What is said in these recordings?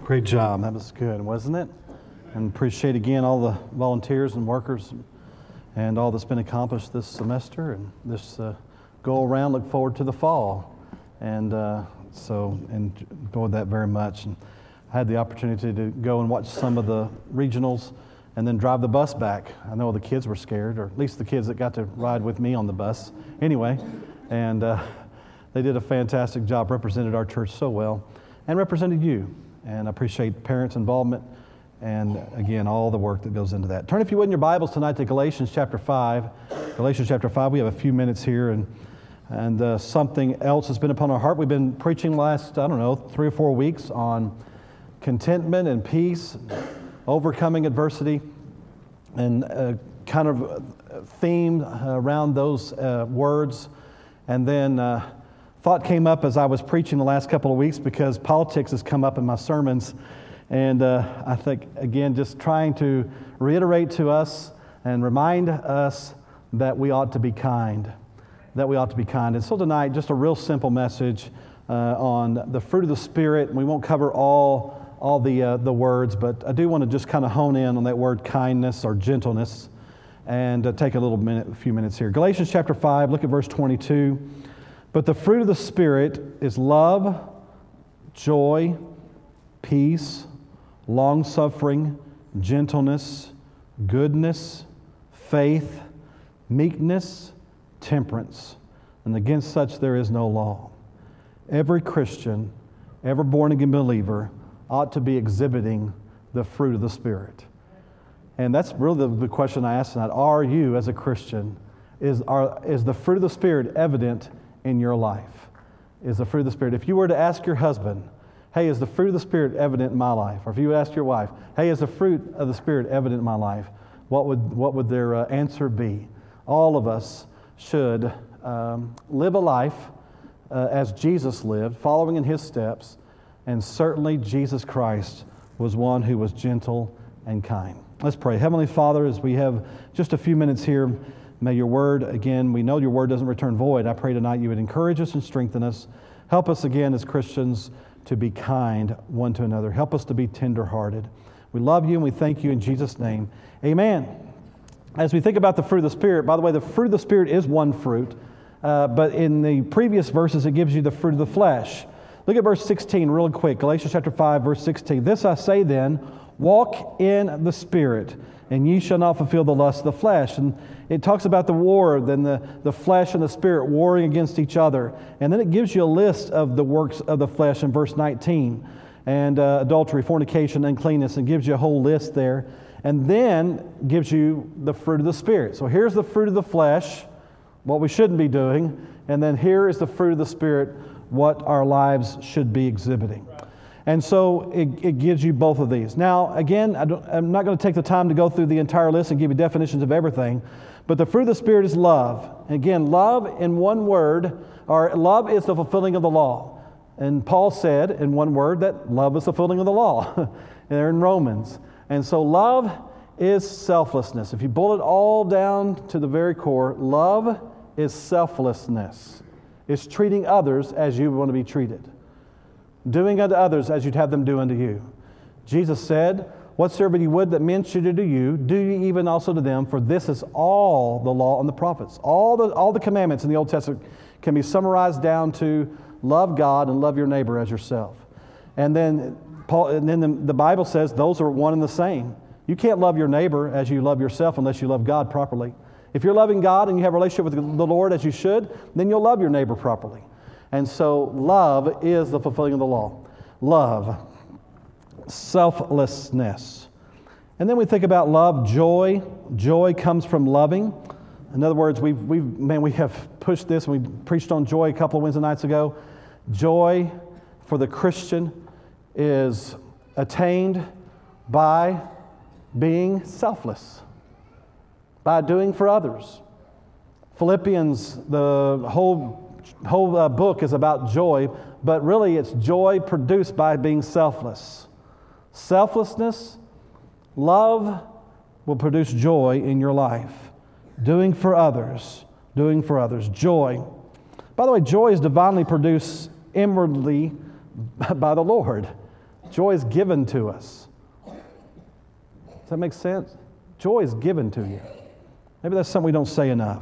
Great job. That was good, wasn't it? And appreciate again all the volunteers and workers and all that's been accomplished this semester and this go around. Look forward to the fall. And so enjoyed that very much. And I had the opportunity to go and watch some of the regionals and then drive the bus back. I know the kids were scared, or at least the kids that got to ride with me on the bus. Anyway, and they did a fantastic job, represented our church so well, and represented you. And I appreciate parents' involvement and, again, all the work that goes into that. Turn, if you would, in your Bibles tonight to Galatians chapter 5. Galatians chapter 5, we have a few minutes here, and something else has been upon our heart. We've been preaching the last, 3 or 4 weeks on contentment and peace, overcoming adversity, and kind of theme around those words. And then thought came up as I was preaching the last couple of weeks, because politics has come up in my sermons. And I think, again, just trying to reiterate to us and remind us that we ought to be kind. That we ought to be kind. And so tonight, just a real simple message on the fruit of the Spirit. We won't cover all the words, but I do want to just kind of hone in on that word kindness or gentleness and take a few minutes here. Galatians chapter 5, look at verse 22. But the fruit of the Spirit is love, joy, peace, long-suffering, gentleness, goodness, faith, meekness, temperance. And against such there is no law. Every Christian, every born-again believer ought to be exhibiting the fruit of the Spirit. And that's really the question I asked tonight. Are you, as a Christian, is the fruit of the Spirit evident in your life? Is the fruit of the Spirit? If you were to ask your husband, hey, is the fruit of the Spirit evident in my life? Or if you would ask your wife, hey, is the fruit of the Spirit evident in my life? What would their answer be? All of us should live a life as Jesus lived, following in His steps, and certainly Jesus Christ was one who was gentle and kind. Let's pray. Heavenly Father, as we have just a few minutes here, may your word, again, we know your word doesn't return void. I pray tonight you would encourage us and strengthen us. Help us again as Christians to be kind one to another. Help us to be tender-hearted. We love you and we thank you in Jesus' name. Amen. As we think about the fruit of the Spirit, by the way, the fruit of the Spirit is one fruit, but in the previous verses it gives you the fruit of the flesh. Look at verse 16 real quick. Galatians chapter 5, verse 16. This I say then, walk in the Spirit, and ye shall not fulfill the lust of the flesh. And it talks about the war, then the flesh and the Spirit warring against each other. And then it gives you a list of the works of the flesh in verse 19. And adultery, fornication, uncleanness, and gives you a whole list there. And then gives you the fruit of the Spirit. So here's the fruit of the flesh, what we shouldn't be doing. And then here is the fruit of the Spirit, what our lives should be exhibiting. And so it gives you both of these. Now, again, I'm not going to take the time to go through the entire list and give you definitions of everything, but the fruit of the Spirit is love. Again, love in one word, or love is the fulfilling of the law. And Paul said in one word that love is the fulfilling of the law. They're in Romans. And so love is selflessness. If you boil it all down to the very core, love is selflessness. It's treating others as you want to be treated. Doing unto others as you'd have them do unto you. Jesus said, whatsoever you would that men should do to you, do ye even also to them, for this is all the law and the prophets. All the commandments in the Old Testament can be summarized down to love God and love your neighbor as yourself. And then the Bible says those are one and the same. You can't love your neighbor as you love yourself unless you love God properly. If you're loving God and you have a relationship with the Lord as you should, then you'll love your neighbor properly. And so love is the fulfilling of the law. Love, selflessness. And then we think about love, joy. Joy comes from loving. In other words, we have pushed this. We preached on joy a couple of Wednesday nights ago. Joy for the Christian is attained by being selfless, by doing for others. Philippians, the whole book is about joy, but really it's joy produced by being selfless. Selflessness, love will produce joy in your life. Doing for others. Joy. By the way, joy is divinely produced inwardly by the Lord. Joy is given to us. Does that make sense? Joy is given to you. Maybe that's something we don't say enough.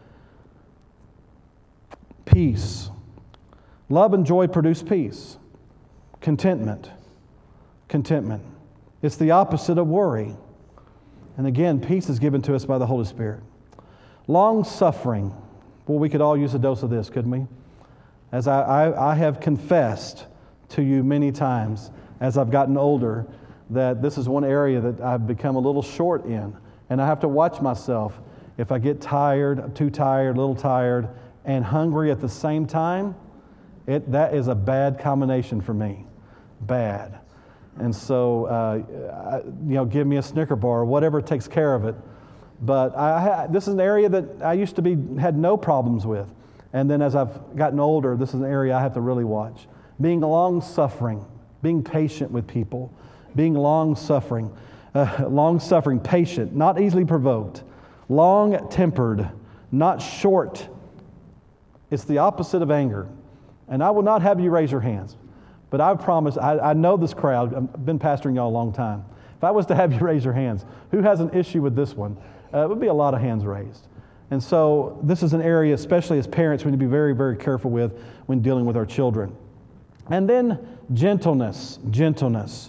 Peace. Love and joy produce peace. Contentment. Contentment. It's the opposite of worry. And again, peace is given to us by the Holy Spirit. Long-suffering. Well, we could all use a dose of this, couldn't we? As I have confessed to you many times as I've gotten older that this is one area that I've become a little short in. And I have to watch myself. If I get tired, too tired, a little tired, and hungry at the same time, that is a bad combination for me. Bad. And so, give me a Snicker bar or whatever takes care of it. But this is an area that I used to had no problems with. And then as I've gotten older, this is an area I have to really watch. Being long-suffering, being patient with people, being long-suffering, patient, not easily provoked, long-tempered, not short. It's the opposite of anger. And I will not have you raise your hands. But I promise, I know this crowd. I've been pastoring y'all a long time. If I was to have you raise your hands, who has an issue with this one? It would be a lot of hands raised. And so this is an area, especially as parents, we need to be very, very careful with when dealing with our children. And then gentleness. This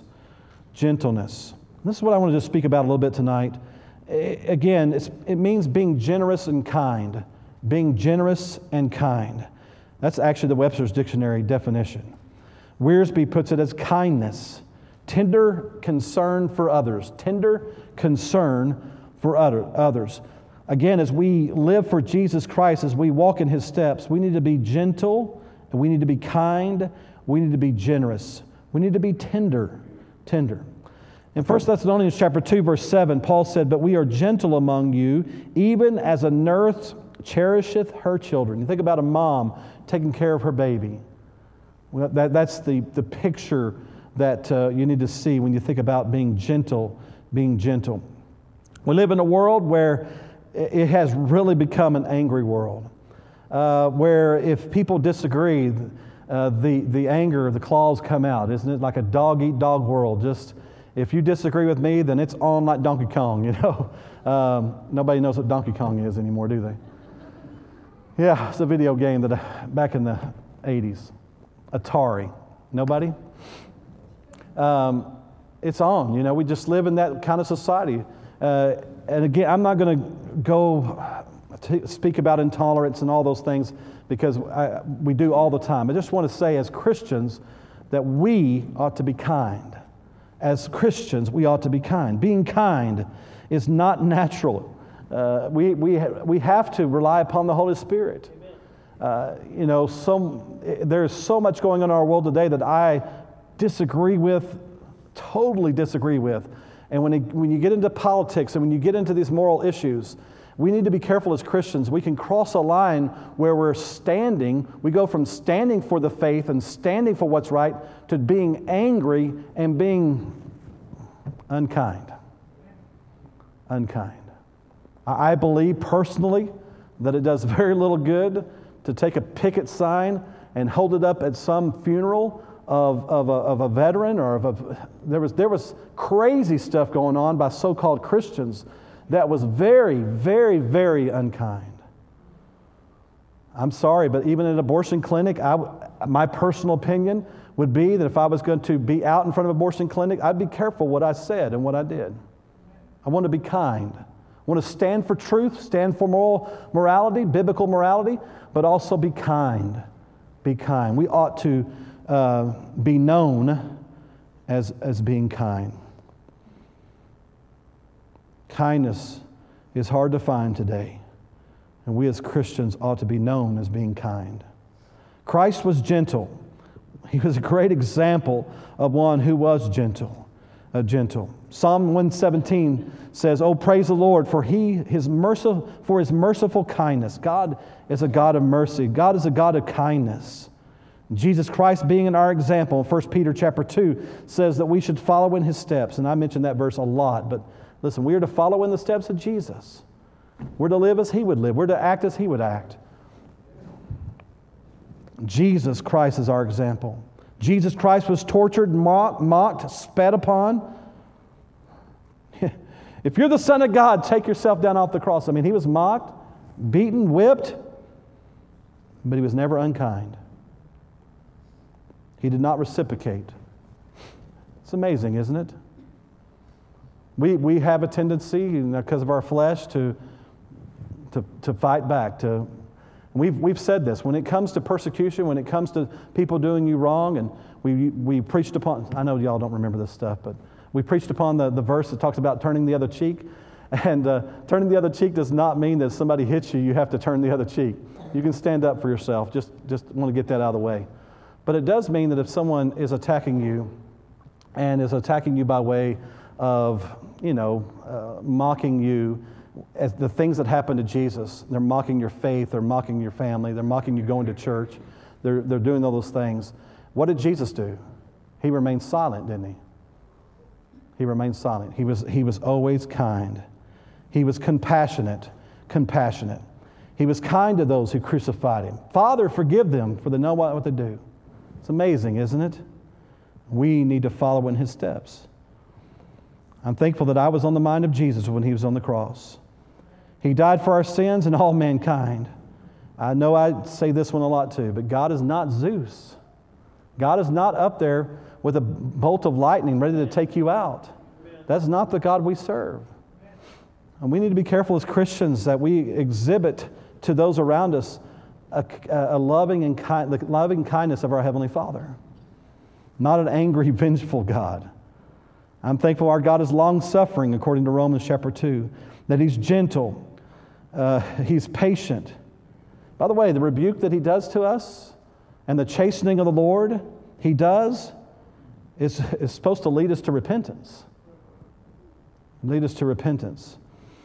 is what I want to just speak about a little bit tonight. Again, it means being generous and kind. Being generous and kind. That's actually the Webster's Dictionary definition. Wiersbe puts it as kindness, tender concern for others. Tender concern for others. Again, as we live for Jesus Christ, as we walk in His steps, we need to be gentle, and we need to be kind, we need to be generous. We need to be tender. In 1 Thessalonians chapter 2, verse 7, Paul said, "But we are gentle among you, even as a nurse cherisheth her children." You think about a mom taking care of her baby. Well, that's the picture that you need to see when you think about being gentle. We live in a world where it has really become an angry world, where if people disagree, the anger, the claws come out. Isn't it like a dog-eat-dog world? Just if you disagree with me, then it's on like Donkey Kong, Nobody knows what Donkey Kong is anymore, do they? Yeah, it's a video game that back in the 80s. Atari. Nobody? It's on. We just live in that kind of society. And again, I'm not going to go speak about intolerance and all those things because we do all the time. I just want to say as Christians that we ought to be kind. As Christians, we ought to be kind. Being kind is not natural. We have to rely upon the Holy Spirit. There's so much going on in our world today that I totally disagree with. And when you get into politics and when you get into these moral issues, we need to be careful as Christians. We can cross a line where we're standing. We go from standing for the faith and standing for what's right to being angry and being unkind. I believe personally that it does very little good to take a picket sign and hold it up at some funeral of a veteran there was crazy stuff going on by so-called Christians that was very, very, very unkind. I'm sorry, but even at an abortion clinic, my personal opinion would be that if I was going to be out in front of an abortion clinic, I'd be careful what I said and what I did. I want to be kind. I want to stand for truth, stand for morality, biblical morality, but also be kind. Be kind. We ought to be known as being kind. Kindness is hard to find today, and we as Christians ought to be known as being kind. Christ was gentle. He was a great example of one who was gentle. Psalm 117 says, "Oh, praise the Lord for his merciful kindness." God is a God of mercy. God is a God of kindness. Jesus Christ being our example, 1 Peter chapter 2 says that we should follow in His steps. And I mentioned that verse a lot, but listen, we are to follow in the steps of Jesus. We're to live as He would live. We're to act as He would act. Jesus Christ is our example. Jesus Christ was tortured, mocked, spat upon. If you're the Son of God, take yourself down off the cross. I mean, he was mocked, beaten, whipped, but he was never unkind. He did not reciprocate. It's amazing, isn't it? We have a tendency, because of our flesh, to fight back. We've said this. When it comes to persecution, when it comes to people doing you wrong, and we preached upon, I know y'all don't remember this stuff, but we preached upon the verse that talks about turning the other cheek. And turning the other cheek does not mean that if somebody hits you, you have to turn the other cheek. You can stand up for yourself. Just want to get that out of the way. But it does mean that if someone is attacking you and is attacking you by way of, mocking you, as the things that happened to Jesus, they're mocking your faith, they're mocking your family, they're mocking you going to church, they're doing all those things. What did Jesus do? He remained silent, didn't he? He remained silent. He was always kind. He was compassionate. He was kind to those who crucified him. Father, forgive them, for they know what they do. It's amazing, isn't it? We need to follow in his steps. I'm thankful that I was on the mind of Jesus when he was on the cross. He died for our sins and all mankind. I know I say this one a lot too, but God is not Zeus. God is not up there with a bolt of lightning ready to take you out. That's not the God we serve. And we need to be careful as Christians that we exhibit to those around us a loving the loving kindness of our Heavenly Father, not an angry, vengeful God. I'm thankful our God is long-suffering, according to Romans chapter 2, that he's gentle, he's patient. By the way, the rebuke that he does to us and the chastening of the Lord he does is supposed to lead us to repentance. Lead us to repentance.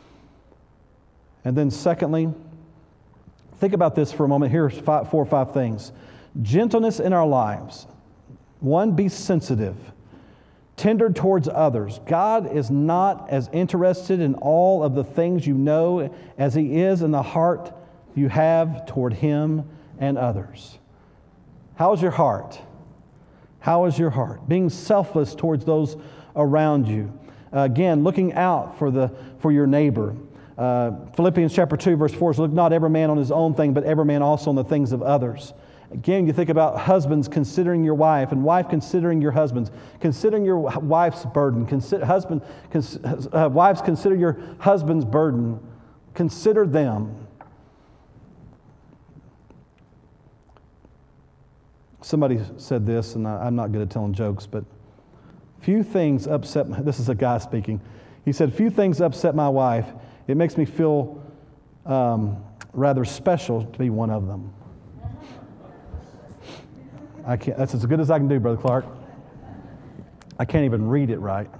And then secondly, think about this for a moment. Here's 4 or 5 things. Gentleness in our lives. 1, be sensitive. Tender towards others. God is not as interested in all of the things you know as he is in the heart you have toward him and others. How is your heart? How is your heart? Being selfless towards those around you. Again, looking out for your neighbor. Philippians chapter 2, verse 4 says, look not every man on his own thing, but every man also on the things of others. Again, you think about husbands considering your wife and wife considering your husbands, considering your wife's burden. Wives, consider your husband's burden. Consider them. Somebody said this, and I'm not good at telling jokes, but few things upset, this is a guy speaking. He said, few things upset my wife. It makes me feel rather special to be one of them. I can't. That's as good as I can do, Brother Clark. I can't even read it right.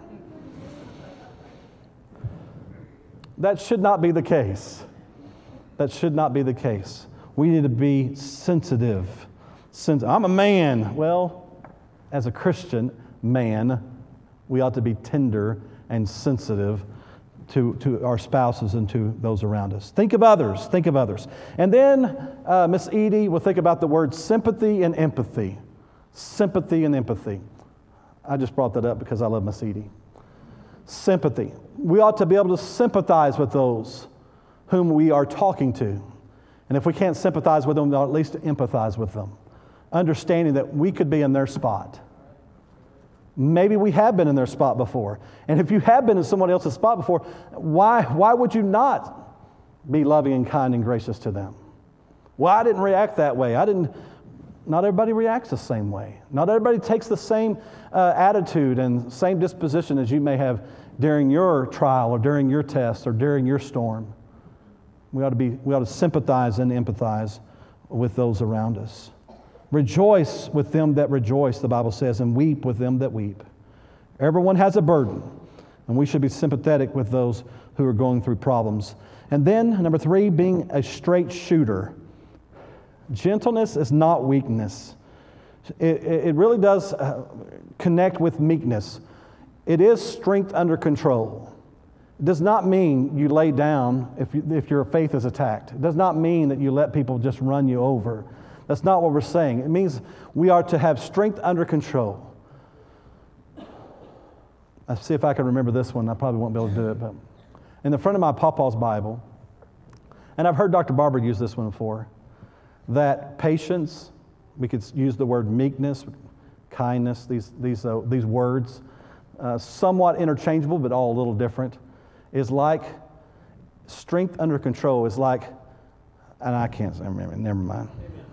That should not be the case. That should not be the case. We need to be sensitive. I'm a man. Well, as a Christian man, we ought to be tender and sensitive to our spouses and to those around us. Think of others. Think of others. And then Miss Edie will think about the word sympathy and empathy. Sympathy and empathy. I just brought that up because I love Miss Edie. Sympathy. We ought to be able to sympathize with those whom we are talking to. And if we can't sympathize with them, we'll at least empathize with them. Understanding that we could be in their spot. Maybe we have been in their spot before. And if you have been in someone else's spot before, why would you not be loving and kind and gracious to them? Well, I didn't react that way. Not everybody reacts the same way. Not everybody takes the same attitude and same disposition as you may have during your trial or during your test or during your storm. We ought to sympathize and empathize with those around us. Rejoice with them that rejoice, the Bible says, and weep with them that weep. Everyone has a burden, and we should be sympathetic with those who are going through problems. And then, number 3, being a straight shooter. Gentleness is not weakness. It really does connect with meekness. It is strength under control. It does not mean you lay down if your faith is attacked. It does not mean that you let people just run you over. That's not what we're saying. It means we are to have strength under control. Let's see if I can remember this one. I probably won't be able to do it, but in the front of my Pawpaw's Bible, and I've heard Dr. Barber use this one before, that patience, we could use the word meekness, kindness, these words, somewhat interchangeable, but all a little different, is like strength under control, is like, and I can't remember, never mind.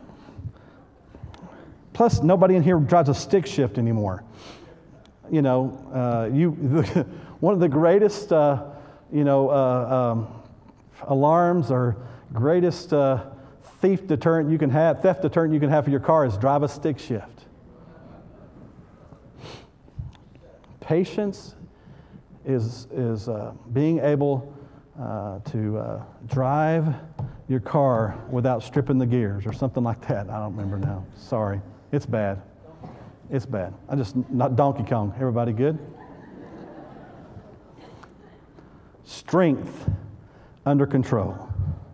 Plus, nobody in here drives a stick shift anymore. You know, one of the greatest, alarms or greatest theft deterrent you can have for your car is drive a stick shift. Patience is being able to drive your car without stripping the gears or something like that. I don't remember now. Sorry. It's bad. It's bad. Not Donkey Kong. Everybody good? Strength under control.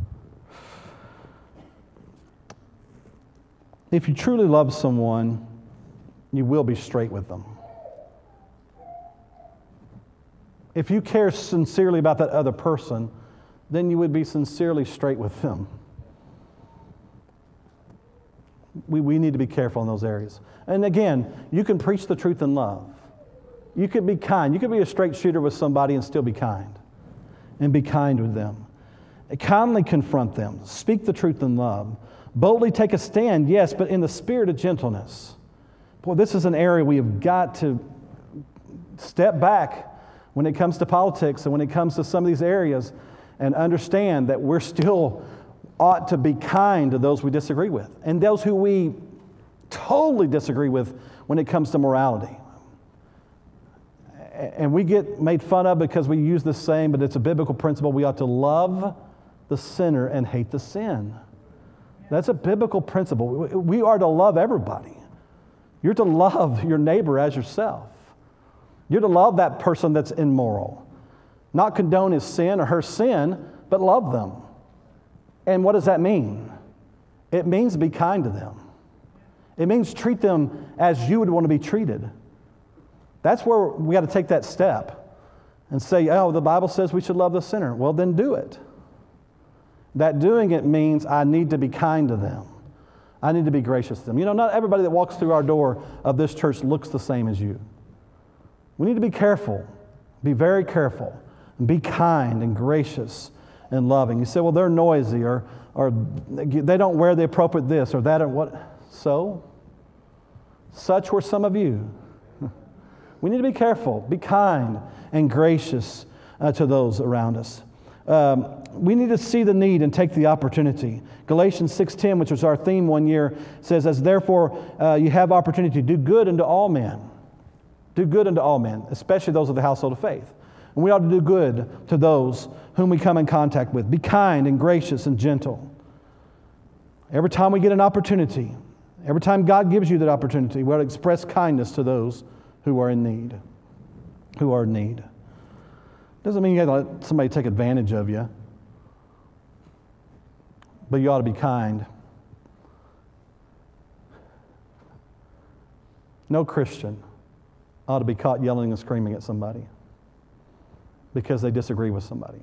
If you truly love someone, you will be straight with them. If you care sincerely about that other person, then you would be sincerely straight with them. We need to be careful in those areas. And again, you can preach the truth in love. You could be kind. You could be a straight shooter with somebody and still be kind. And be kind with them. Kindly confront them. Speak the truth in love. Boldly take a stand, yes, but in the spirit of gentleness. Boy, this is an area we have got to step back when it comes to politics and when it comes to some of these areas and understand that we're still ought to be kind to those we disagree with and those who we totally disagree with when it comes to morality. And we get made fun of because we use this saying, but it's a biblical principle. We ought to love the sinner and hate the sin. That's a biblical principle. We are to love everybody. You're to love your neighbor as yourself. You're to love that person that's immoral. Not condone his sin or her sin, but love them. And what does that mean? It means be kind to them. It means treat them as you would want to be treated. That's where we got to take that step and say, oh, the Bible says we should love the sinner. Well, then do it. That doing it means I need to be kind to them. I need to be gracious to them. You know, not everybody that walks through our door of this church looks the same as you. We need to be careful, be very careful, and be kind and gracious and loving. You say, well, they're noisy or they don't wear the appropriate this or that or what. So, such were some of you. We need to be careful, be kind and gracious to those around us. We need to see the need and take the opportunity. Galatians 6:10, which was our theme one year, says, as therefore you have opportunity to do good unto all men. Do good unto all men, especially those of the household of faith. And we ought to do good to those whom we come in contact with. Be kind and gracious and gentle. Every time we get an opportunity, every time God gives you that opportunity, we ought to express kindness to those who are in need. Who are in need. Doesn't mean you got to let somebody take advantage of you. But you ought to be kind. No Christian ought to be caught yelling and screaming at somebody because they disagree with somebody.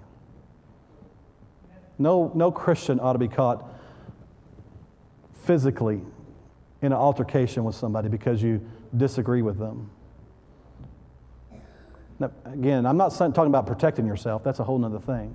No Christian ought to be caught physically in an altercation with somebody because you disagree with them. Now, again, I'm not talking about protecting yourself. That's a whole other thing.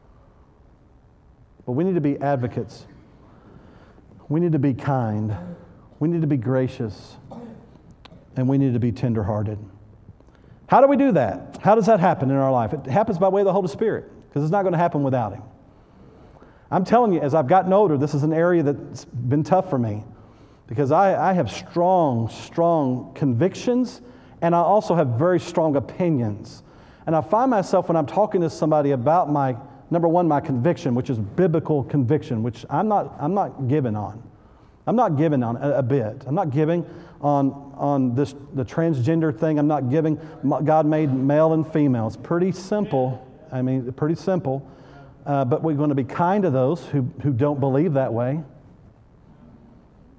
But we need to be advocates. We need to be kind. We need to be gracious. And we need to be tenderhearted. How do we do that? How does that happen in our life? It happens by way of the Holy Spirit, because it's not going to happen without Him. I'm telling you, as I've gotten older, this is an area that's been tough for me, because I have strong convictions, and I also have very strong opinions. And I find myself, when I'm talking to somebody about my, number one, my conviction, which is biblical conviction, which I'm not giving on. I'm not giving on a bit. I'm not giving on the transgender thing. I'm not giving. God made male and female. It's pretty simple. Pretty simple. But we're going to be kind to those who don't believe that way.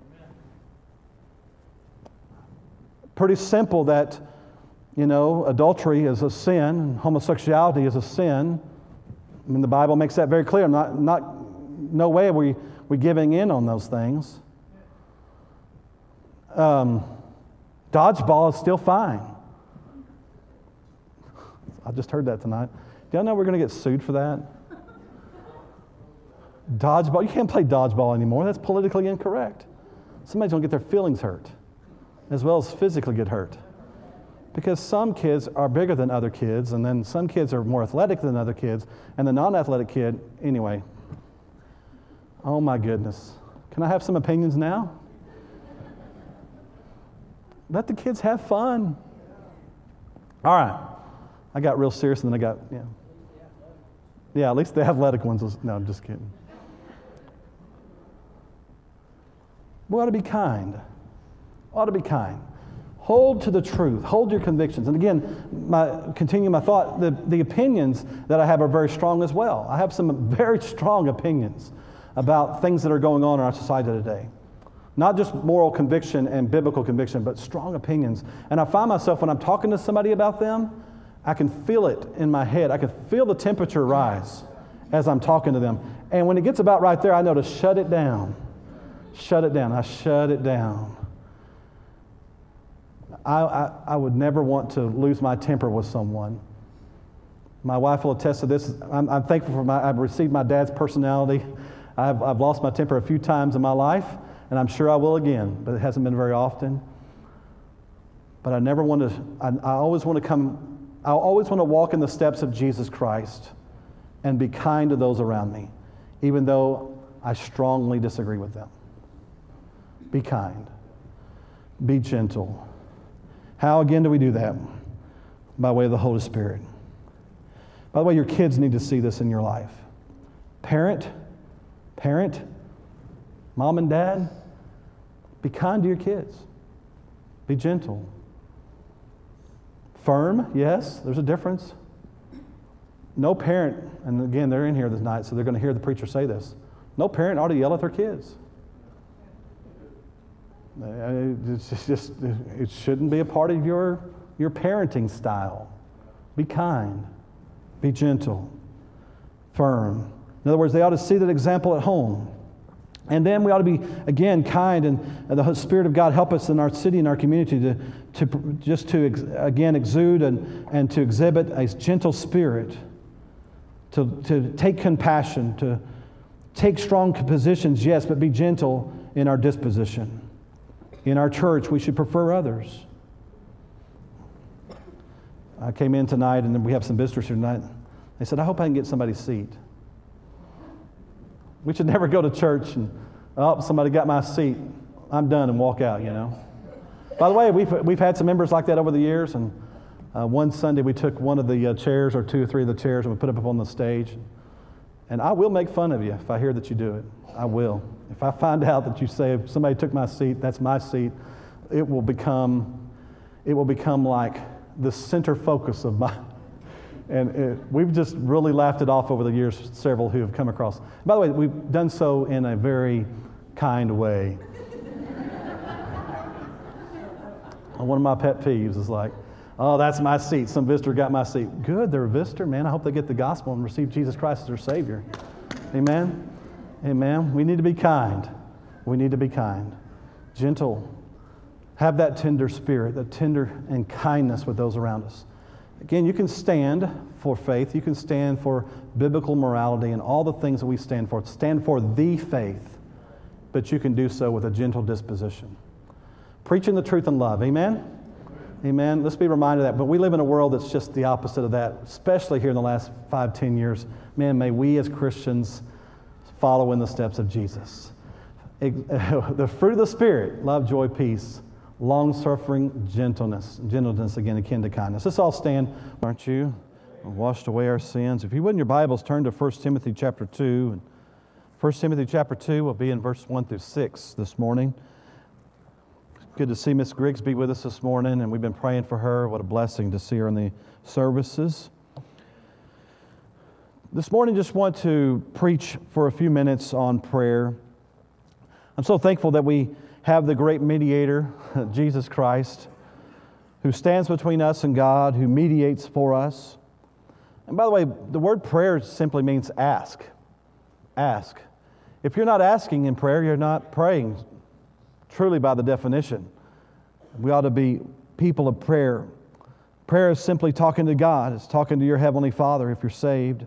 pretty simple that, adultery is a sin, and homosexuality is a sin. I mean, the Bible makes that very clear. No way are we giving in on those things. Dodgeball is still fine. I just heard that tonight. Do y'all know we're going to get sued for that? Dodgeball. You can't play dodgeball anymore. That's politically incorrect. Somebody's going to get their feelings hurt as well as physically get hurt. Because some kids are bigger than other kids, and then some kids are more athletic than other kids, and the non-athletic kid, anyway. Oh my goodness. Can I have some opinions now? Let the kids have fun. All right. I got real serious, and then I got, Yeah, at least the athletic ones. No, I'm just kidding. We ought to be kind. Ought to be kind. Hold to the truth. Hold your convictions. And again, continue my thought, the opinions that I have are very strong as well. I have some very strong opinions about things that are going on in our society today. Not just moral conviction and biblical conviction, but strong opinions. And I find myself, when I'm talking to somebody about them, I can feel it in my head. I can feel the temperature rise as I'm talking to them. And when it gets about right there, I know to shut it down. Shut it down. I shut it down. I would never want to lose my temper with someone. My wife will attest to this. I'm thankful for I've received my dad's personality. I've lost my temper a few times in my life, and I'm sure I will again, but it hasn't been very often. But I never want to, I always want to walk in the steps of Jesus Christ and be kind to those around me, even though I strongly disagree with them. Be kind. Be gentle. How again do we do that? By way of the Holy Spirit. By the way, your kids need to see this in your life. Parent, mom and dad, be kind to your kids. Be gentle. Firm, yes, there's a difference. No parent, and again, they're in here this night, so they're going to hear the preacher say this. No parent ought to yell at their kids. It shouldn't be a part of your parenting style. Be kind. Be gentle. Firm. In other words, they ought to see that example at home. And then we ought to be, again, kind, and the Spirit of God help us in our city and our community to exude and to exhibit a gentle spirit, to take compassion, to take strong positions, yes, but be gentle in our disposition. In our church, we should prefer others. I came in tonight, and we have some visitors here tonight. They said, I hope I can get somebody's seat. We should never go to church and, somebody got my seat. I'm done, and walk out, By the way, we've had some members like that over the years, and one Sunday we took one of the chairs, or two or three of the chairs, and we put it up on the stage. And I will make fun of you if I hear that you do it. I will. If I find out that you say, if somebody took my seat, that's my seat, it will become like the center focus of my, we've just really laughed it off over the years, several who have come across. By the way, we've done so in a very kind way. One of my pet peeves is like, oh, that's my seat. Some visitor got my seat. Good, they're a visitor, man. I hope they get the gospel and receive Jesus Christ as their Savior. Amen? Amen. We need to be kind. We need to be kind. Gentle. Have that tender spirit, that tender and kindness with those around us. Again, you can stand for faith. You can stand for biblical morality and all the things that we stand for. Stand for the faith. But you can do so with a gentle disposition. Preaching the truth in love. Amen? Amen. Let's be reminded of that. But we live in a world that's just the opposite of that, especially here in the last 5-10 years. Man, may we as Christians follow in the steps of Jesus. The fruit of the Spirit, love, joy, peace, long-suffering, gentleness. Gentleness, again, akin to kindness. Let's all stand, aren't you? Washed away our sins. If you would in your Bibles, turn to 1 Timothy chapter 2. 1 Timothy chapter 2 will be in verse 1 through 6 this morning. Good to see Miss Grigsby with us this morning, and we've been praying for her. What a blessing to see her in the services. This morning, just want to preach for a few minutes on prayer. I'm so thankful that we have the great mediator, Jesus Christ, who stands between us and God, who mediates for us. And by the way, the word prayer simply means ask. Ask. If you're not asking in prayer, you're not praying, truly by the definition. We ought to be people of prayer. Prayer is simply talking to God. It's talking to your Heavenly Father if you're saved.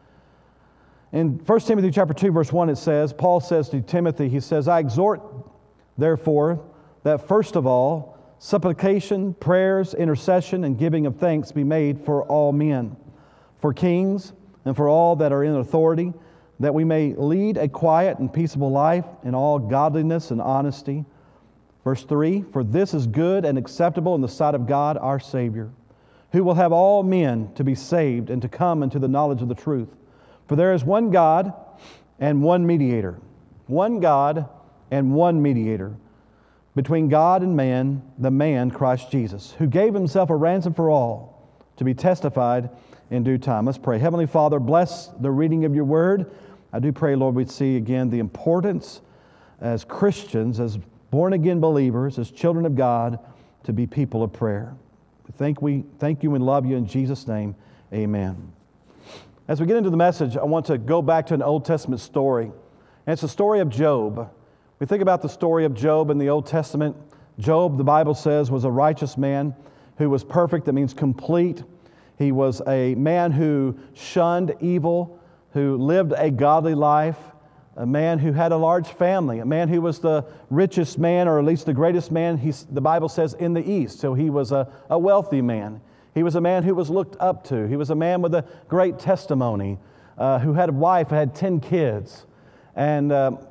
In 1 Timothy chapter 2, verse 1, it says, Paul says to Timothy, he says, I exhort, therefore, that first of all, supplication, prayers, intercession, and giving of thanks be made for all men, for kings, and for all that are in authority, that we may lead a quiet and peaceable life in all godliness and honesty. Verse 3, for this is good and acceptable in the sight of God our Savior, who will have all men to be saved and to come into the knowledge of the truth. For there is one God and one mediator. One God and one mediator between God and man, the man Christ Jesus, who gave Himself a ransom for all, to be testified in due time. Let's pray. Heavenly Father, bless the reading of Your Word. I do pray, Lord, we'd see again the importance as Christians, as born-again believers, as children of God, to be people of prayer. We thank You and love You in Jesus' name. Amen. As we get into the message, I want to go back to an Old Testament story. And it's the story of Job. We think about the story of Job in the Old Testament. Job, the Bible says, was a righteous man who was perfect. That means complete. He was a man who shunned evil, who lived a godly life, a man who had a large family, a man who was the richest man, or at least the greatest man, the Bible says, in the East. So he was a wealthy man. He was a man who was looked up to. He was a man with a great testimony, who had a wife, had 10 kids, and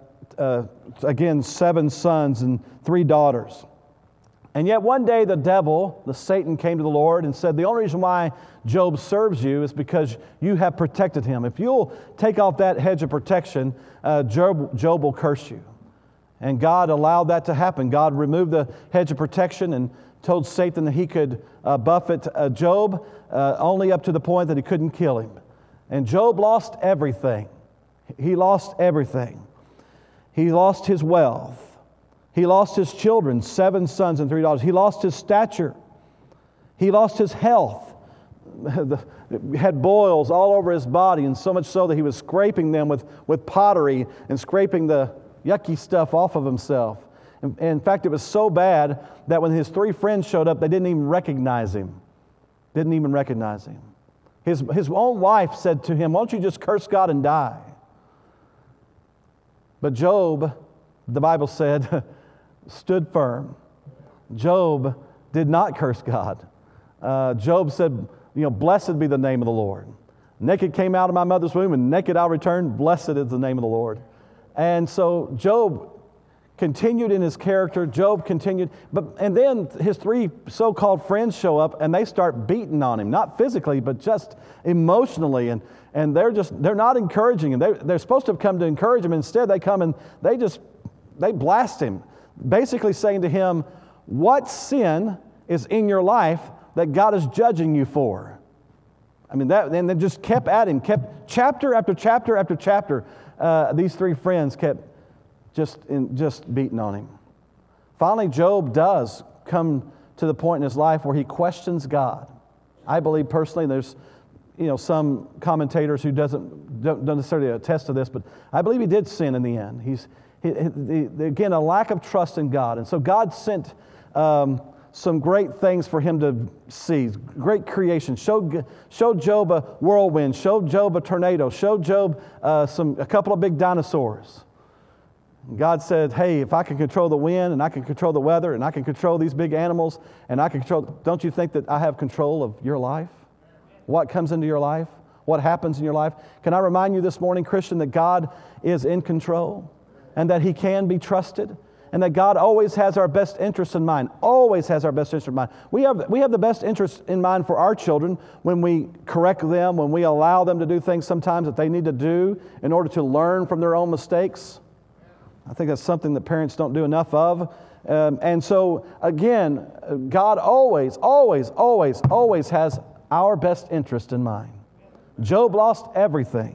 again, 7 sons and 3 daughters. And yet one day the devil, the Satan, came to the Lord and said, the only reason why Job serves you is because you have protected him. If you'll take off that hedge of protection, Job will curse you. And God allowed that to happen. God removed the hedge of protection and told Satan that he could buffet Job only up to the point that he couldn't kill him. And Job lost everything. He lost everything. He lost his wealth. He lost his children, 7 sons and 3 daughters. He lost his stature. He lost his health. He had boils all over his body, and so much so that he was scraping them with pottery and scraping the yucky stuff off of himself. And in fact, it was so bad that when his 3 friends showed up, they didn't even recognize him. Didn't even recognize him. His own wife said to him, why don't you just curse God and die? But Job, the Bible said, stood firm. Job did not curse God. Job said, blessed be the name of the Lord. Naked came out of my mother's womb, and naked I'll return. Blessed is the name of the Lord. And so Job continued in his character. Job continued. And then his 3 so-called friends show up, and they start beating on him. Not physically, but just emotionally. And they're not encouraging him. They're supposed to have come to encourage him. Instead, they come and they blast him, basically saying to him, what sin is in your life that God is judging you for? I mean, and they just kept at him, kept chapter after chapter after chapter. These 3 friends kept just beating on him. Finally, Job does come to the point in his life where he questions God. I believe personally, there's some commentators who don't necessarily attest to this, but I believe he did sin in the end. Again, a lack of trust in God. And so God sent some great things for him to see, great creation. Showed Job a whirlwind, showed Job a tornado, showed Job a couple of big dinosaurs. And God said, hey, if I can control the wind, and I can control the weather, and I can control these big animals, and I can control, don't you think that I have control of your life? What comes into your life? What happens in your life? Can I remind you this morning, Christian, that God is in control, and that He can be trusted, and that God always has our best interest in mind. Always has our best interest in mind. We have the best interest in mind for our children when we correct them, when we allow them to do things sometimes that they need to do in order to learn from their own mistakes. I think that's something that parents don't do enough of. And so, again, God always, always, always, always has our best interest in mind. Job lost everything.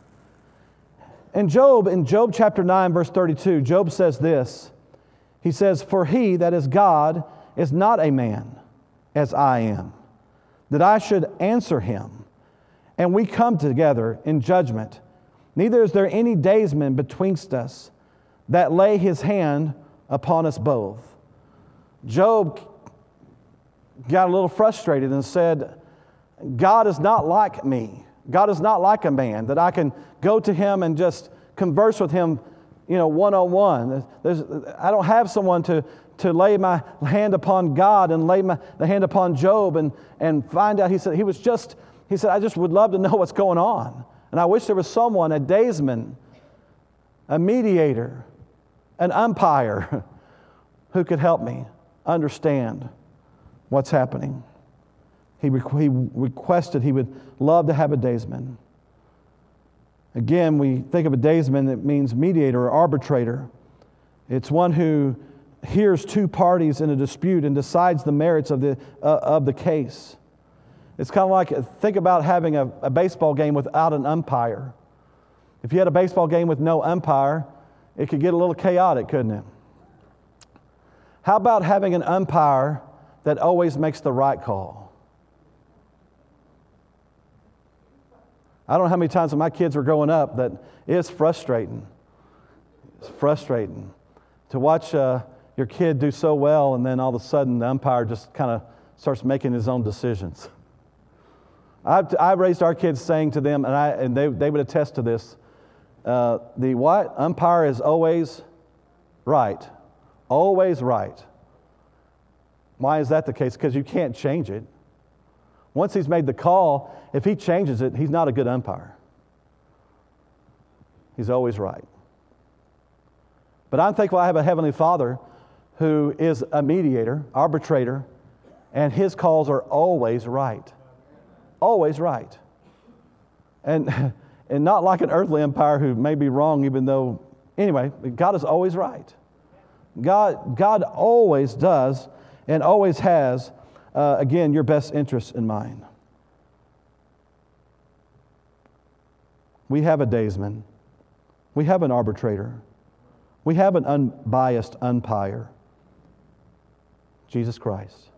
And Job, in Job chapter 9, verse 32, Job says this. He says, for He, that is God, is not a man, as I am, that I should answer him. And we come together in judgment. Neither is there any daysman betwixt us that lay his hand upon us both. Job got a little frustrated and said, God is not like me. God is not like a man that I can go to him and just converse with him, one-on-one. I don't have someone to lay my hand upon God and lay the hand upon Job and find out. He said, I just would love to know what's going on. And I wish there was someone, a daysman, a mediator, an umpire, who could help me understand what's happening. He requested he would love to have a daysman. Again, we think of a daysman that means mediator or arbitrator. It's one who hears two parties in a dispute and decides the merits of the case. It's kind of like, think about having a baseball game without an umpire. If you had a baseball game with no umpire, it could get a little chaotic, couldn't it? How about having an umpire that always makes the right call? I don't know how many times when my kids were growing up that it's frustrating. It's frustrating to watch your kid do so well, and then all of a sudden the umpire just kind of starts making his own decisions. I raised our kids saying to them, and they would attest to this, the what? Umpire is always right. Always right. Why is that the case? Because you can't change it. Once he's made the call, if he changes it, he's not a good umpire. He's always right. But I'm thankful I have a Heavenly Father who is a mediator, arbitrator, and his calls are always right. Always right. And not like an earthly umpire who may be wrong even though, anyway, God is always right. God always does and always has, again, your best interests in mind. We have a daysman. We have an arbitrator. We have an unbiased umpire. Jesus Christ.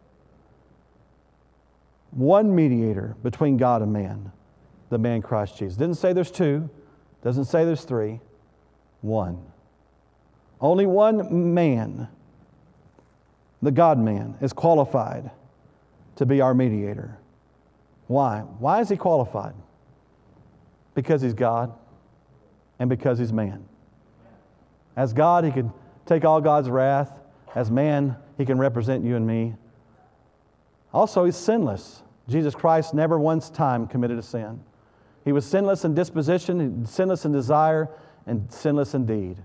One mediator between God and man, the man Christ Jesus. Didn't say there's two. Doesn't say there's three. One. Only one man, the God-man, is qualified to be our mediator. Why? Why is he qualified? Because he's God and because he's man. As God, he can take all God's wrath. As man, he can represent you and me. Also, he's sinless. Jesus Christ never once time committed a sin. He was sinless in disposition, sinless in desire, and sinless in deed.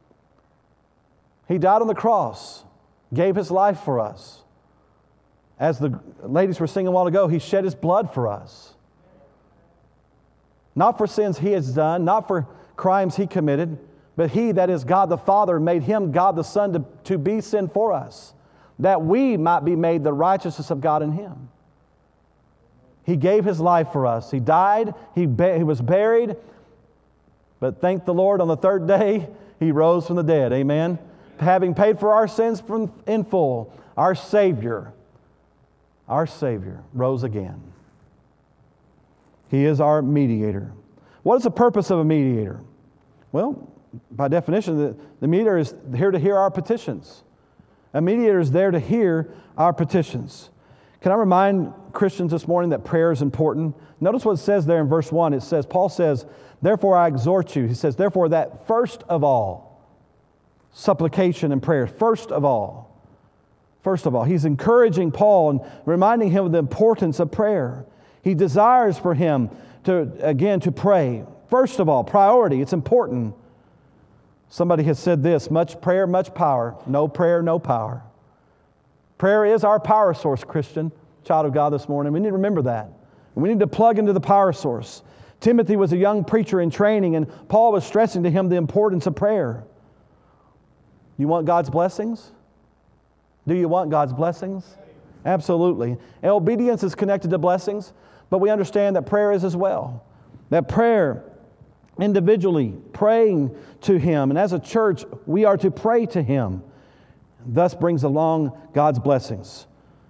He died on the cross, gave his life for us. As the ladies were singing a while ago, he shed his blood for us. Not for sins he has done, not for crimes he committed, but he, that is God the Father, made him, God the Son, to be sin for us, that we might be made the righteousness of God in him. He gave his life for us. He died, he was buried, but thank the Lord, on the third day, he rose from the dead. Amen? Having paid for our sins in full, our Savior rose again. He is our mediator. What is the purpose of a mediator? Well, by definition, the mediator is here to hear our petitions. A mediator is there to hear our petitions. Can I remind Christians this morning that prayer is important? Notice what it says there in verse 1. It says, Paul says, therefore I exhort you. He says, therefore that first of all, supplication and prayer, first of all, he's encouraging Paul and reminding him of the importance of prayer. He desires for him to pray. First of all, priority, it's important. Somebody has said this, much prayer, much power. No prayer, no power. Prayer is our power source, Christian, child of God this morning. We need to remember that. We need to plug into the power source. Timothy was a young preacher in training, and Paul was stressing to him the importance of prayer. You want God's blessings? Do you want God's blessings? Absolutely. And obedience is connected to blessings, but we understand that prayer is as well. That prayer, individually, praying to him, and as a church, we are to pray to him. Thus brings along God's blessings.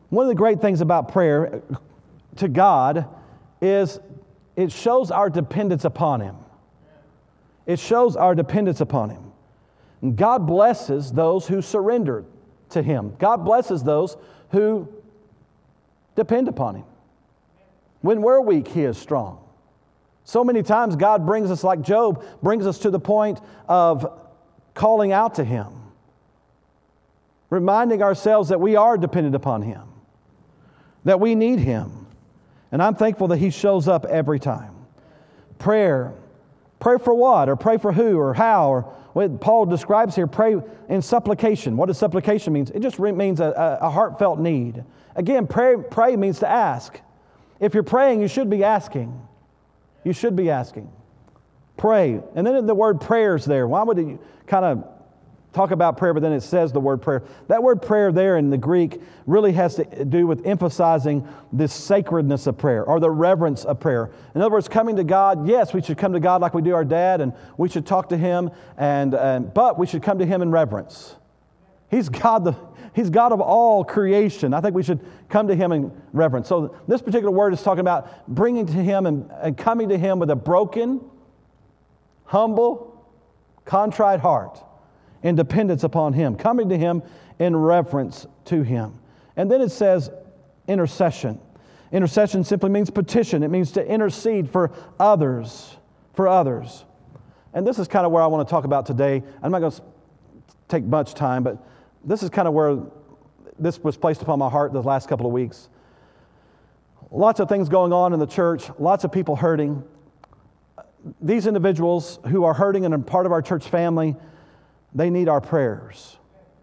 One of the great things about prayer to God is it shows our dependence upon Him. It shows our dependence upon Him. And God blesses those who surrender to Him. God blesses those who depend upon Him. When we're weak, He is strong. So many times God brings us, like Job, brings us to the point of calling out to Him, reminding ourselves that we are dependent upon Him, that we need Him. And I'm thankful that He shows up every time. Prayer. Pray for what? Or pray for who? Or how? Or what Paul describes here, pray in supplication. What does supplication mean? It just means a heartfelt need. Again, pray means to ask. If you're praying, you should be asking. You should be asking. Pray. And then the word prayer's there. Why would you kind of talk about prayer, but then it says the word prayer? That word prayer there in the Greek really has to do with emphasizing the sacredness of prayer or the reverence of prayer. In other words, coming to God, yes, we should come to God like we do our dad, and we should talk to Him, but we should come to Him in reverence. He's God of all creation. I think we should come to Him in reverence. So this particular word is talking about bringing to Him and coming to Him with a broken, humble, contrite heart in dependence upon Him, coming to Him in reverence to Him. And then it says intercession. Intercession simply means petition. It means to intercede for others, And this is kind of where I want to talk about today. I'm not going to take much time, but this is kind of where this was placed upon my heart the last couple of weeks. Lots of things going on in the church, lots of people hurting. These individuals who are hurting and are part of our church family, they need our prayers.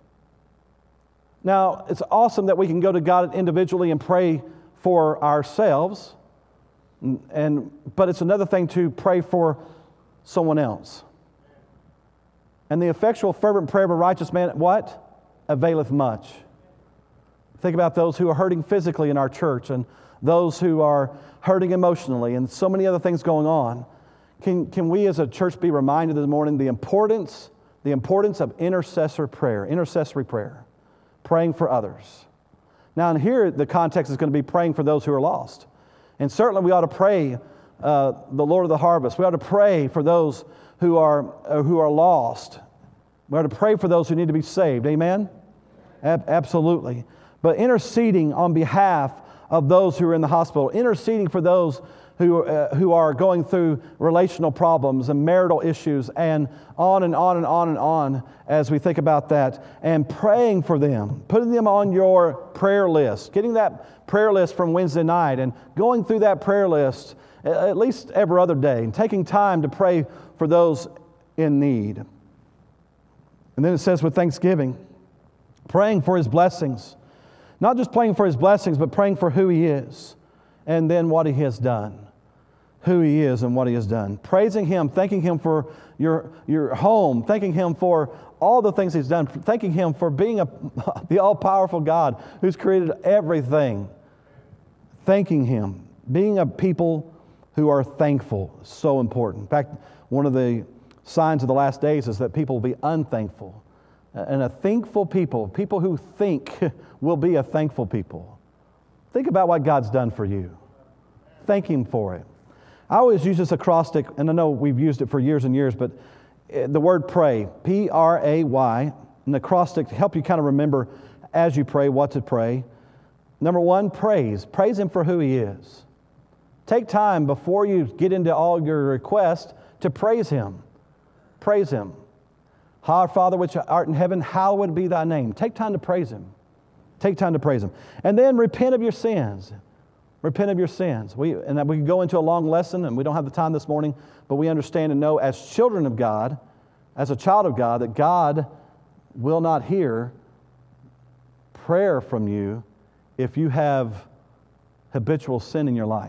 Now, it's awesome that we can go to God individually and pray for ourselves, but it's another thing to pray for someone else. And the effectual fervent prayer of a righteous man, what? Availeth much. Think about those who are hurting physically in our church and those who are hurting emotionally and so many other things going on. Can we as a church be reminded this morning the importance of intercessory prayer, praying for others. Now, in here, the context is going to be praying for those who are lost. And certainly we ought to pray the Lord of the harvest. We ought to pray for those who are lost. We ought to pray for those who need to be saved. Amen? Absolutely. But interceding on behalf of those who are in the hospital, interceding for those who are going through relational problems and marital issues and on and on and on and on as we think about that, and praying for them, putting them on your prayer list, getting that prayer list from Wednesday night and going through that prayer list at least every other day and taking time to pray for those in need. And then it says with thanksgiving, praying for His blessings. Not just praying for His blessings, but praying for who He is and then what He has done. Who He is and what He has done. Praising Him, thanking Him for your home, thanking Him for all the things He's done, thanking Him for being the all-powerful God who's created everything. Thanking Him. Being a people who are thankful is so important. In fact, one of the signs of the last days is that people will be unthankful. And a thankful people who think will be a thankful people. Think about what God's done for you. Thank Him for it. I always use this acrostic, and I know we've used it for years and years, but the word pray, P-R-A-Y, an acrostic to help you kind of remember as you pray what to pray. Number one, praise. Praise Him for who He is. Take time before you get into all your requests to praise Him. Praise Him. Our Father which art in heaven, hallowed be Thy name. Take time to praise Him. Take time to praise Him. And then repent of your sins. Repent of your sins. We can go into a long lesson, and we don't have the time this morning, but we understand and know as children of God, as a child of God, that God will not hear prayer from you if you have habitual sin in your life.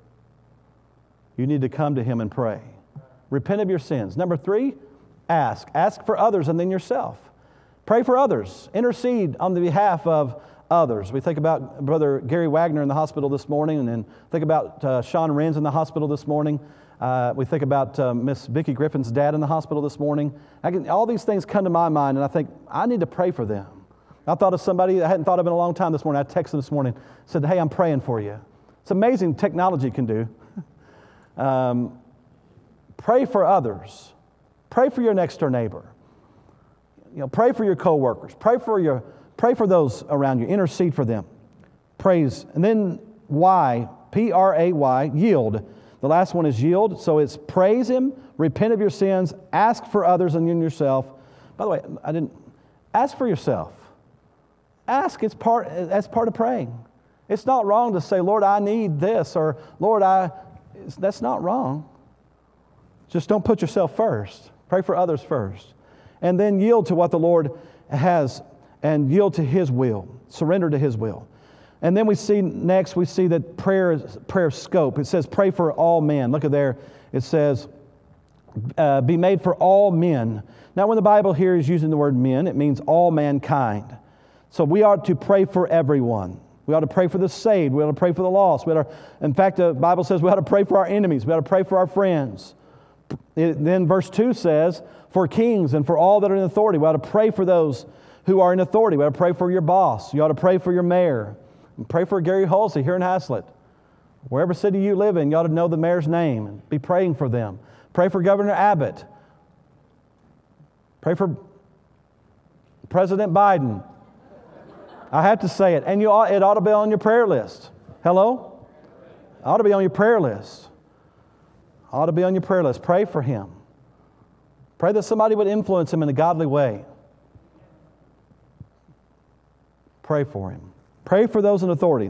You need to come to Him and pray. Repent of your sins. Number 3, ask. Ask for others and then yourself. Pray for others. Intercede on the behalf of others. We think about Brother Gary Wagner in the hospital this morning, and then think about Sean Renz in the hospital this morning. We think about Miss Vicki Griffin's dad in the hospital this morning. All these things come to my mind, and I think, I need to pray for them. I thought of somebody I hadn't thought of in a long time this morning. I texted them this morning, said, hey, I'm praying for you. It's amazing technology can do. Pray for others. Pray for your next door neighbor. Pray for your coworkers. Pray for those around you. Intercede for them. Praise. And then Y, P-R-A-Y, yield. The last one is yield. So it's praise Him, repent of your sins, ask for others and yourself. By the way, ask for yourself. Ask. That's part of praying. It's not wrong to say, Lord, I need this, or Lord, that's not wrong. Just don't put yourself first. Pray for others first. And then yield to what the Lord has and yield to His will. Surrender to His will. And then we see that prayer scope. It says pray for all men. Look at there. It says be made for all men. Now when the Bible here is using the word men, it means all mankind. So we are to pray for everyone. We ought to pray for the saved. We ought to pray for the lost. In fact, the Bible says we ought to pray for our enemies. We ought to pray for our friends. Then verse 2 says, for kings and for all that are in authority. We ought to pray for those who are in authority. We ought to pray for your boss. You ought to pray for your mayor. Pray for Gary Halsey here in Haslett. Wherever city you live in, you ought to know the mayor's name and be praying for them. Pray for Governor Abbott. Pray for President Biden. I have to say it. And it ought to be on your prayer list. Hello? It ought to be on your prayer list. Ought to be on your prayer list. Pray for him. Pray that somebody would influence him in a godly way. Pray for him. Pray for those in authority.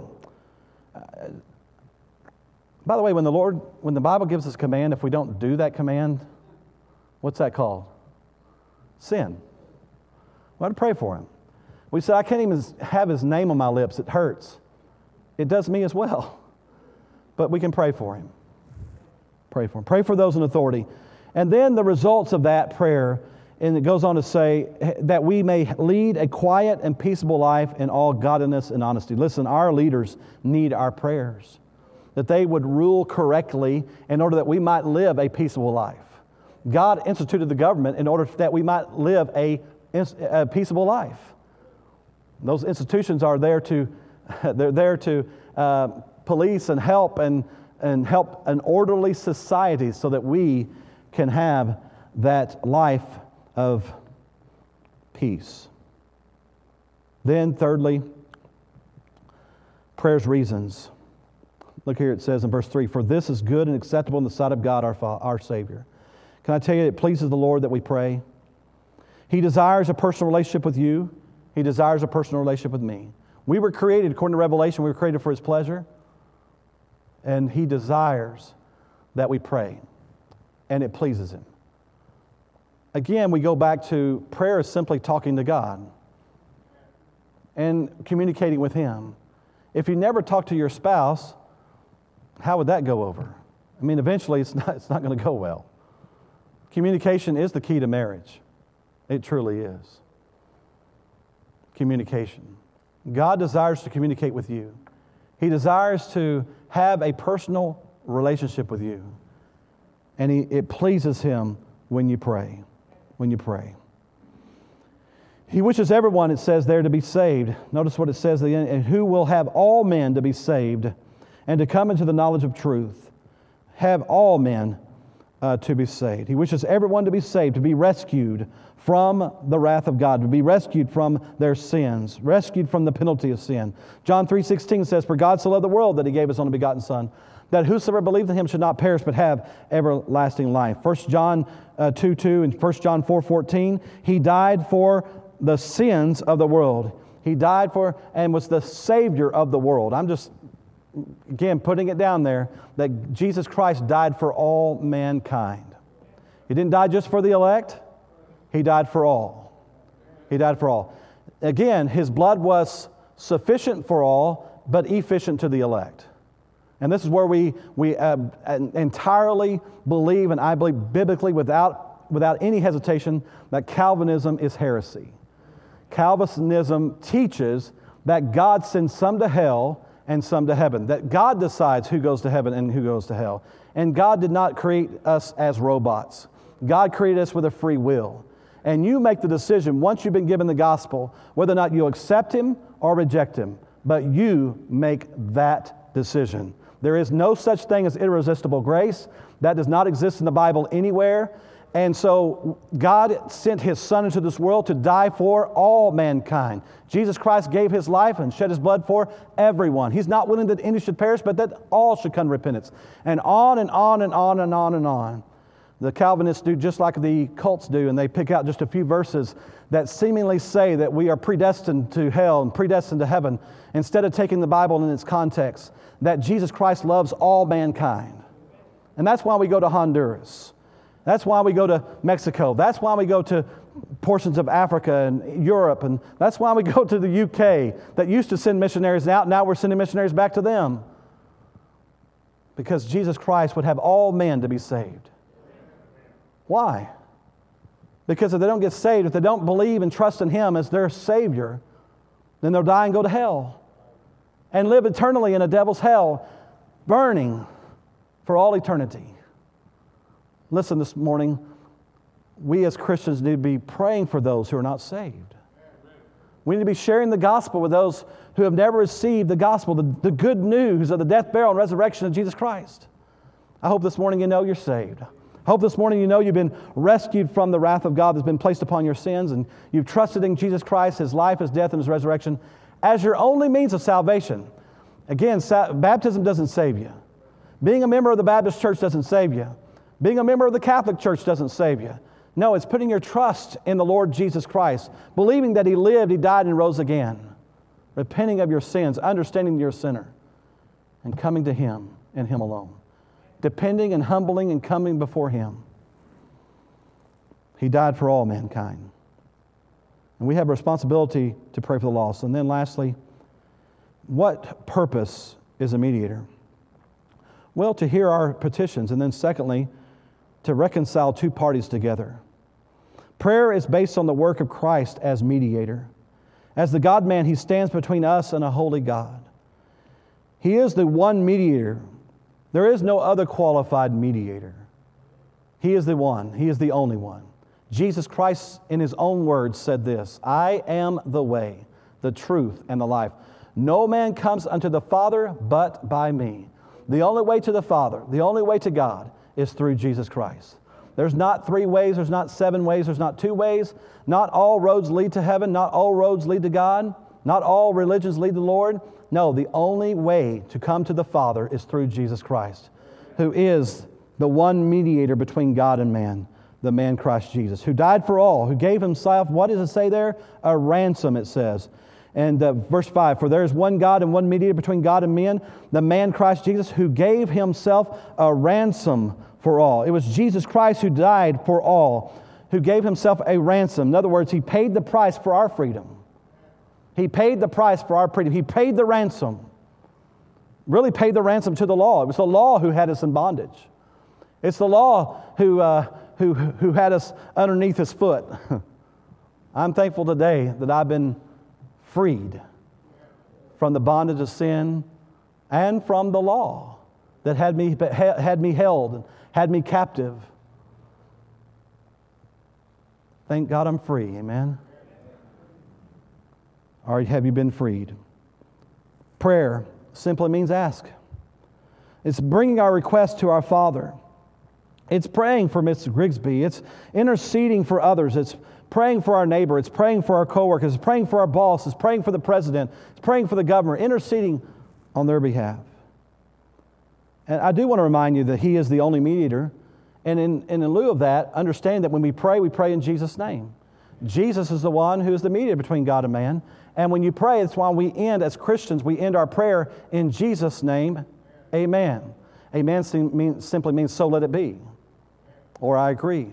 By the way, when the Bible gives us a command, if we don't do that command, what's that called? Sin. We ought to pray for him. We say, I can't even have his name on my lips. It hurts. It does me as well. But we can pray for him. Pray for him. Pray for those in authority. And then the results of that prayer, and it goes on to say that we may lead a quiet and peaceable life in all godliness and honesty. Listen, our leaders need our prayers, that they would rule correctly in order that we might live a peaceable life. God instituted the government in order that we might live a peaceable life. Those institutions are there to police and help and help an orderly society so that we can have that life of peace. Then thirdly, prayer's reasons. Look here, it says in verse 3, for this is good and acceptable in the sight of God our Savior. Can I tell you, it pleases the Lord that we pray. He desires a personal relationship with you. He desires a personal relationship with me. We were created, according to Revelation, we were created for His pleasure. And He desires that we pray. And it pleases Him. Again, we go back to prayer is simply talking to God and communicating with Him. If you never talk to your spouse, how would that go over? I mean, eventually it's not going to go well. Communication is the key to marriage. It truly is. Communication. God desires to communicate with you. He desires to have a personal relationship with you. And it pleases Him when you pray. When you pray. He wishes everyone, it says there, to be saved. Notice what it says at the end, and who will have all men to be saved and to come into the knowledge of truth. Have all men to be saved. He wishes everyone to be saved, to be rescued from the wrath of God, to be rescued from their sins, rescued from the penalty of sin. John 3:16 says, for God so loved the world that He gave His only begotten Son, that whosoever believed in Him should not perish but have everlasting life. 1 John 2:2 and 1 John 4:14, He died for the sins of the world. He died for and was the Savior of the world. I'm just, again, putting it down there that Jesus Christ died for all mankind. He didn't die just for the elect. He died for all. He died for all. Again, His blood was sufficient for all, but efficient to the elect. And this is where we entirely believe, and I believe biblically without any hesitation, that Calvinism is heresy. Calvinism teaches that God sends some to hell and some to heaven, that God decides who goes to heaven and who goes to hell. And God did not create us as robots. God created us with a free will. And you make the decision, once you've been given the gospel, whether or not you accept Him or reject Him. But you make that decision. There is no such thing as irresistible grace. That does not exist in the Bible anywhere. And so God sent His Son into this world to die for all mankind. Jesus Christ gave His life and shed His blood for everyone. He's not willing that any should perish, but that all should come to repentance. And on and on and on and on and on. The Calvinists do just like the cults do, and they pick out just a few verses that seemingly say that we are predestined to hell and predestined to heaven, instead of taking the Bible in its context, that Jesus Christ loves all mankind. And that's why we go to Honduras. That's why we go to Mexico. That's why we go to portions of Africa and Europe. And that's why we go to the UK that used to send missionaries out. Now we're sending missionaries back to them. Because Jesus Christ would have all men to be saved. Why? Because if they don't get saved, if they don't believe and trust in Him as their Savior, then they'll die and go to hell and live eternally in a devil's hell, burning for all eternity. Listen, this morning, we as Christians need to be praying for those who are not saved. We need to be sharing the gospel with those who have never received the gospel, the good news of the death, burial, and resurrection of Jesus Christ. I hope this morning you know you're saved. I hope this morning you know you've been rescued from the wrath of God that's been placed upon your sins, and you've trusted in Jesus Christ, His life, His death, and His resurrection as your only means of salvation. Again, baptism doesn't save you. Being a member of the Baptist church doesn't save you. Being a member of the Catholic Church doesn't save you. No, it's putting your trust in the Lord Jesus Christ, believing that He lived, He died, and rose again, repenting of your sins, understanding you're a sinner, and coming to Him and Him alone, depending and humbling and coming before Him. He died for all mankind. And we have a responsibility to pray for the lost. And then lastly, what purpose is a mediator? Well, to hear our petitions, and then secondly, to reconcile two parties together. Prayer is based on the work of Christ as mediator. As the God-man, He stands between us and a holy God. He is the one mediator. There is no other qualified mediator. He is the one. He is the only one. Jesus Christ, in His own words, said this, I am the way, the truth, and the life. No man comes unto the Father but by me. The only way to the Father, the only way to God, is through Jesus Christ. There's not 3 ways, there's not 7 ways, there's not 2 ways. Not all roads lead to heaven, not all roads lead to God, not all religions lead to the Lord. No, the only way to come to the Father is through Jesus Christ, who is the one mediator between God and man, the man Christ Jesus, who died for all, who gave Himself, what does it say there? A ransom, it says. And verse 5, for there is one God and one mediator between God and men, the man Christ Jesus, who gave Himself a ransom for all. It was Jesus Christ who died for all, who gave Himself a ransom. In other words, He paid the price for our freedom. He paid the price for our freedom. He paid the ransom. Really paid the ransom to the law. It was the law who had us in bondage. It's the law who had us underneath His foot. I'm thankful today that I've been freed from the bondage of sin and from the law that had me held and had me captive. Thank God I'm free. Amen. Or have you been freed? Prayer simply means ask. It's bringing our request to our Father. It's praying for Miss Grigsby. It's interceding for others. It's praying for our neighbor. It's praying for our coworkers. It's praying for our boss. It's praying for the president. It's praying for the governor, interceding on their behalf. And I do want to remind you that He is the only mediator. And in lieu of that, understand that when we pray in Jesus' name. Jesus is the one who is the mediator between God and man. And when you pray, that's why we end, as Christians, we end our prayer in Jesus' name. Amen. Amen simply means so let it be. Or I agree.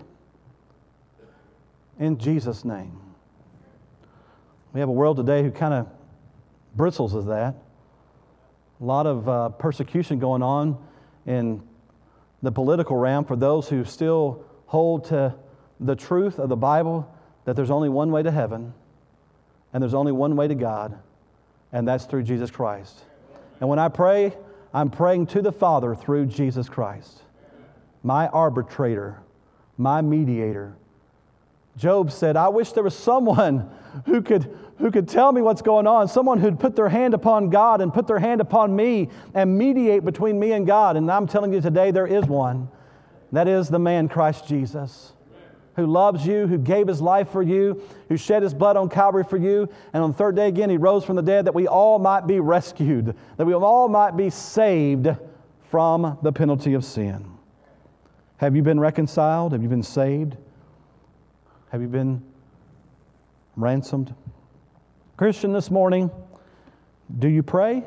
In Jesus' name. We have a world today who kind of bristles at that. A lot of persecution going on in the political realm for those who still hold to the truth of the Bible, that there's only one way to heaven, and there's only one way to God, and that's through Jesus Christ. And when I pray, I'm praying to the Father through Jesus Christ, my arbitrator, my mediator, Job said, I wish there was someone who could tell me what's going on, someone who'd put their hand upon God and put their hand upon me and mediate between me and God. And I'm telling you today, there is one. That is the man Christ Jesus, who loves you, who gave His life for you, who shed His blood on Calvary for you. And on the third day again, He rose from the dead that we all might be rescued, that we all might be saved from the penalty of sin. Have you been reconciled? Have you been saved? Have you been ransomed? Christian, this morning, do you pray?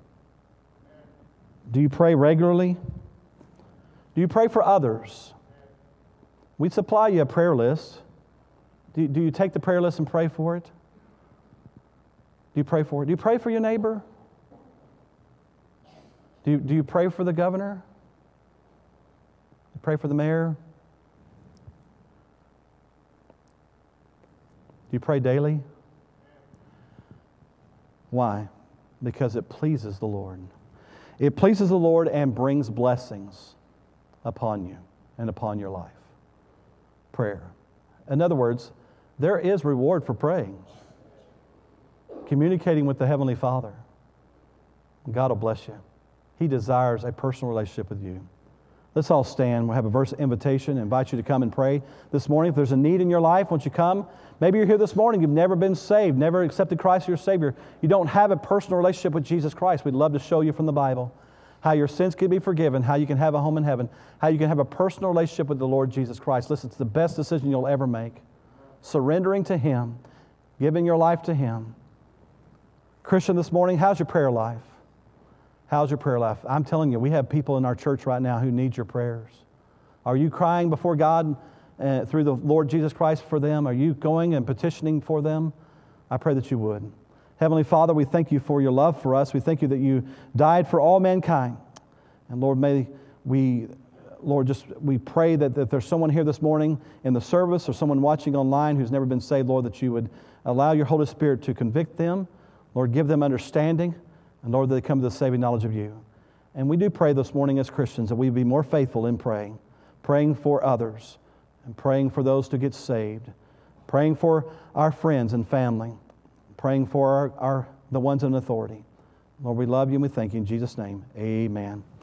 Do you pray regularly? Do you pray for others? We supply you a prayer list. Do you take the prayer list and pray for it? Do you pray for it? Do you pray for your neighbor? Do you pray for the governor? Do you pray for the mayor? Do you pray daily? Why? Because it pleases the Lord. It pleases the Lord and brings blessings upon you and upon your life. Prayer. In other words, there is reward for praying. Communicating with the Heavenly Father. God will bless you. He desires a personal relationship with you. Let's all stand. We'll have a verse of invitation. I invite you to come and pray this morning. If there's a need in your life, won't you come? Maybe you're here this morning. You've never been saved, never accepted Christ as your Savior. You don't have a personal relationship with Jesus Christ. We'd love to show you from the Bible how your sins can be forgiven, how you can have a home in heaven, how you can have a personal relationship with the Lord Jesus Christ. Listen, it's the best decision you'll ever make. Surrendering to Him, giving your life to Him. Christian, this morning, how's your prayer life? How's your prayer life? I'm telling you, we have people in our church right now who need your prayers. Are you crying before God through the Lord Jesus Christ for them? Are you going and petitioning for them? I pray that you would. Heavenly Father, we thank you for your love for us. We thank you that you died for all mankind. And Lord, may we, we pray that if there's someone here this morning in the service or someone watching online who's never been saved, Lord, that you would allow your Holy Spirit to convict them. Lord, give them understanding. And Lord, that they come to the saving knowledge of you. And we do pray this morning as Christians that we be more faithful in praying. Praying for others. And praying for those to get saved. Praying for our friends and family. Praying for the ones in authority. Lord, we love you and we thank you in Jesus' name. Amen.